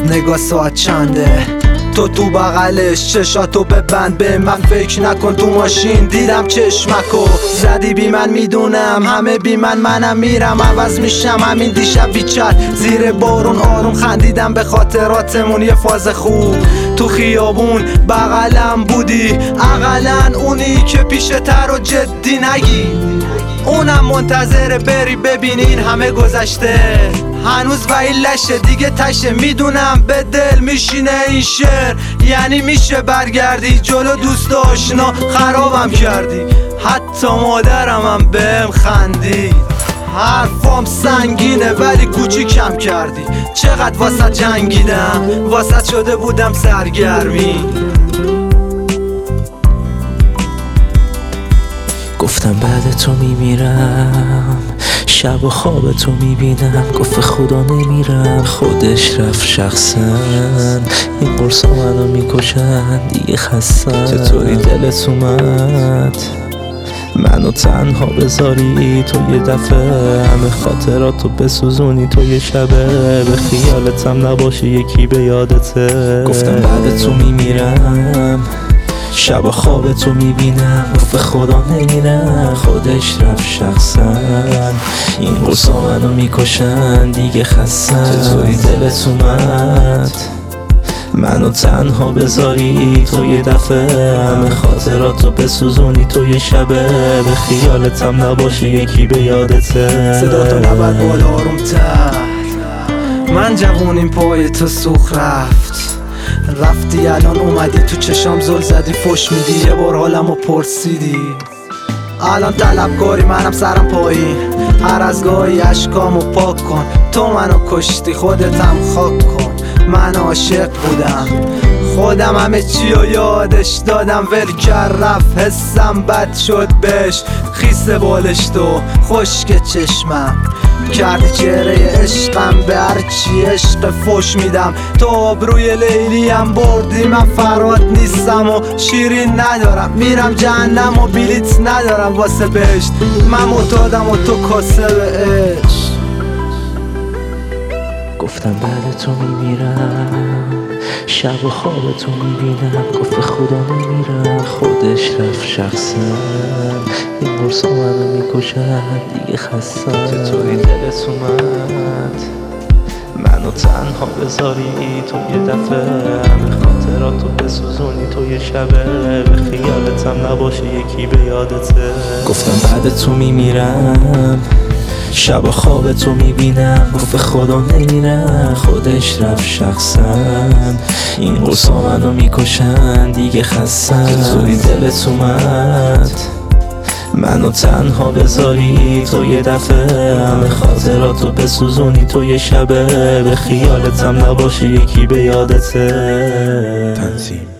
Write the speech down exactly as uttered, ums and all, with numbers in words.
نگاه ساعت چنده، تو تو بغلش چشاتو ببند، به من فکر نکن. تو ماشین دیدم چشمکو زدی بی من، میدونم همه بی من، منم میرم عوض میشم. همین دیشب بیچت زیر بارون آروم خندیدم به خاطراتمون، یه فاز خوب تو خیابون بغلم بودی، اقلن اونی که پیشه تر و جدی نگی. اونم منتظره بری ببینین همه گذشته، هنوز ویلشه دیگه تشه. میدونم به دل میشینه این شعر، یعنی میشه برگردی جلو دوست آشنا خرابم کردی، حتی مادرم هم بهم خندید. حرفام سنگینه ولی کوچیکم کردی، چقدر واسه جنگیدم، واسه شده بودم سرگرمی. گفتم بعد تو میمیرم، شب و خواب تو میبینم، گفت خدا نمیرم، خودش رفت شخصا. این قرصا منو میکشن دیگه خستم. چطوری دلت اومد منو تنها بذاری تو یه دفعه، همه خاطراتو بسوزونی تو یه شبه، به خیالتم نباشی یکی به یادته. گفتم بعد تو میمیرم، شب و خواب تو میبینم، گفت خدا نمیرم، خودش رفت شخصا. این قرصا منو میکشن دیگه خستم. چطوری دلت اومد منو تنها بذاری تو یه دفعه، همه خاطراتو بسوزونی تو یه شبه، به خیالتم نباشه یکی به یادته. صداتو نبرد بالا آروم تر، من جوونیم پای تو سوخ رفت. رفتی الان اومدی تو چشام زل زدی، فش میدی یه بار حالمو پرسیدی. الان طلبکاری منم سرم پایین، هر از گاهی عشقامو پاک کن. تو منو کشتی خودتم خاک کن، من عاشق بودم خودم همه چی و یادش دادم، ول کرد رفت حسم بد شد بهش، خیسه بالش تو خشک چشمم کردی چهره عشقم، به هرچی عشق فش میدم. تو آبروی لیلیم بردی، من فرات نیستم و شیرین ندارم، میرم جهنم و بلیت ندارم واسه بهشت، من معتادم و تو کاسه به عشق. گفتم بعد تو میمیرم، شب و خواب تو میبینم، گفت خدا نمیرم، خودش رفت شخصا. این قرصا منو میکشن دیگه خستم. چطوری دلت اومد منو تنها بذاری تو یه دفعه، همه خاطراتو بسوزونی تو یه شبه، به خیالتم نباشه یکی به یادته. گفتم بعد تو میمیرم، شب و خواب تو میبینم، گفت خدا نمیرم، خودش رفت شخصا. این قرصا منو میکشن دیگه خستم. چطوری دلت اومد منو تنها بذاری تو یه دفعه، همه خاطراتو بسوزونی تو یه شبه، به خیالتم نباشه یکی به یادته. تنظیم